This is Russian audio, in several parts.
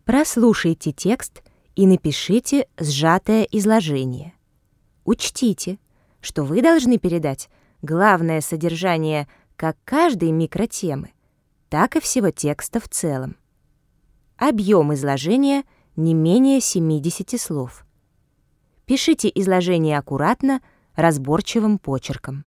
Прослушайте текст и напишите сжатое изложение. Учтите, что вы должны передать главное содержание как каждой микротемы, так и всего текста в целом. Объем изложения не менее 70 слов. Пишите изложение аккуратно, разборчивым почерком.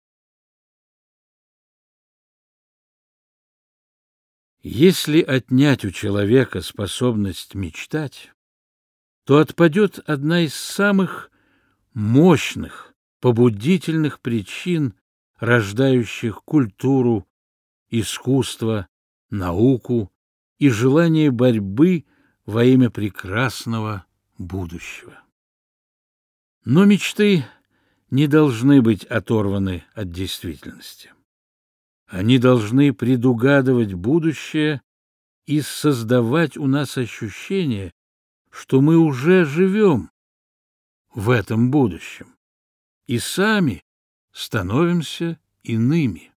Если отнять у человека способность мечтать, то отпадет одна из самых мощных, побудительных причин, рождающих культуру, искусство, науку и желание борьбы во имя прекрасного будущего. Но мечты не должны быть оторваны от действительности. Они должны предугадывать будущее и создавать у нас ощущение, что мы уже живем в этом будущем и сами становимся иными.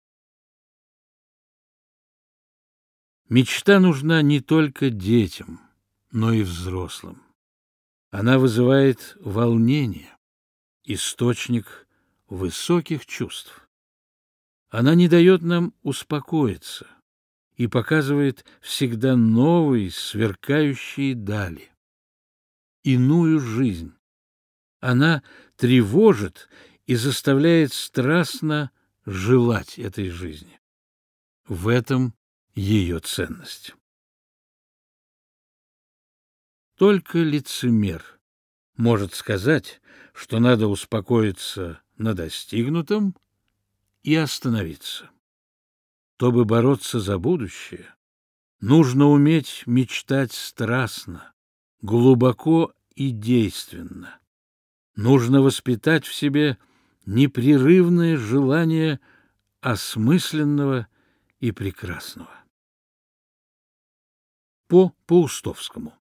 Мечта нужна не только детям, но и взрослым. Она вызывает волнение, источник высоких чувств. Она не дает нам успокоиться и показывает всегда новые сверкающие дали, иную жизнь. Она тревожит и заставляет страстно желать этой жизни. В этом ее ценность. Только лицемер может сказать, что надо успокоиться на достигнутом и остановиться. Чтобы бороться за будущее, нужно уметь мечтать страстно, глубоко и действенно. Нужно воспитать в себе непрерывное желание осмысленного и прекрасного. По Паустовскому.